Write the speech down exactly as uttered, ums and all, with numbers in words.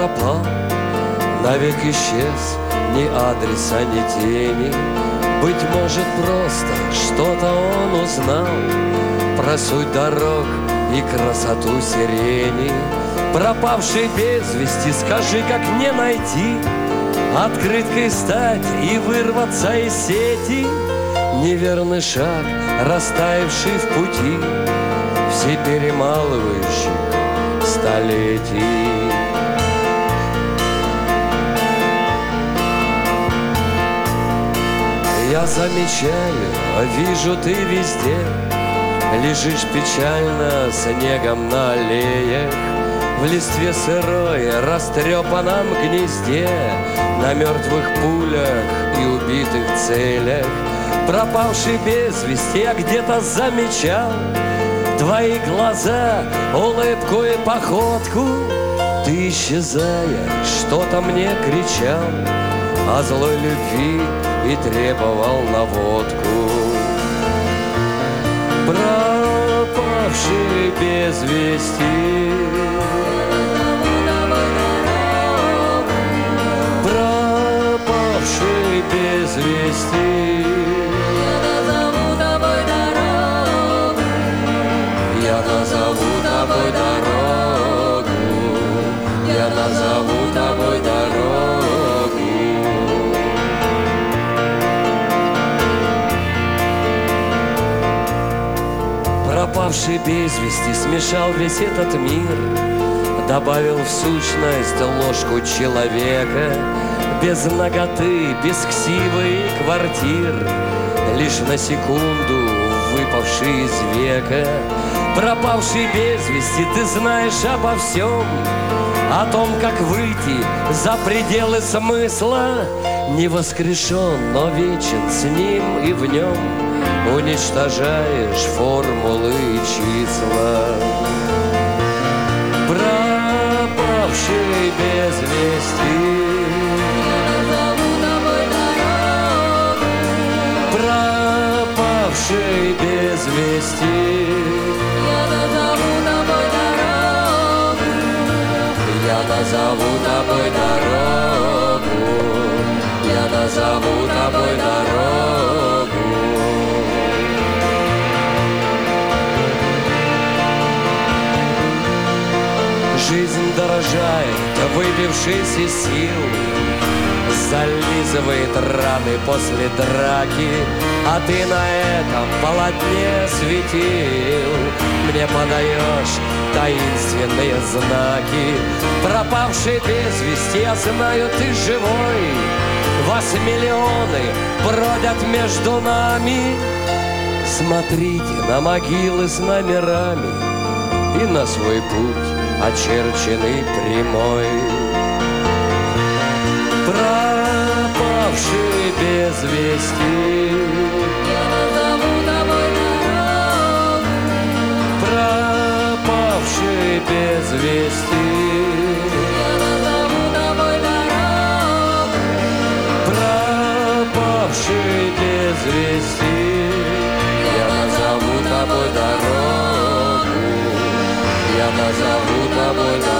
пропал, навек исчез, ни адреса, ни тени. Быть может, просто что-то он узнал про суть дорог и красоту сирени. Пропавший без вести, скажи, как не найти, открыткой стать и вырваться из сети. Неверный шаг, растаявший в пути все перемалывающих столетий. Я замечаю, вижу, ты везде лежишь печально снегом на аллеях, в листве сырой, растрепанном гнезде, на мертвых пулях и убитых целях. Пропавший без вести, я где-то замечал твои глаза, улыбку и походку. Ты, исчезая, что-то мне кричал о злой любви и требовал наводку. Пропавший без вести, пропавший без вести, я назову тобой дорогу, я назову тобой дорогу. Пропавший без вести смешал весь этот мир, добавил в сущность ложку человека, без наготы, без ксивы и квартир, лишь на секунду выпавший из века. Пропавший без вести, ты знаешь обо всем, о том, как выйти за пределы смысла. Не воскрешен, но вечен с ним и в нем, уничтожаешь формулы и числа. Пропавший без вести, пропавший без вести, я назову тобой дорогу, я назову тобой дорогу. Жизнь дорожает, выбившись из сил, зализывает раны после драки, а ты на этом полотне светил мне подаешь таинственные знаки. Пропавший без вести, я знаю, ты живой, вас миллионы бродят между нами. Смотрите на могилы с номерами и на свой путь, очерченный прямой. Пропавший без вести, я назову тобой дорогу, пропавший без вести, я назову тобой дорогу, пропавший без вести, я назову тобой дорогу, я назову тобой дорогу.